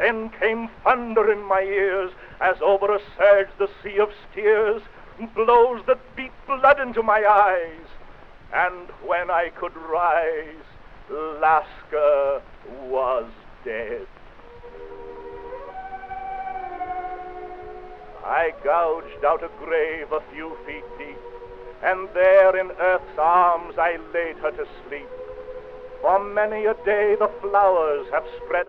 Then came thunder in my ears, as over a surge the sea of steers, blows that beat blood into my eyes. And when I could rise, Lasca was dead. I gouged out a grave a few feet deep, and there in earth's arms I laid her to sleep. For many a day the flowers have spread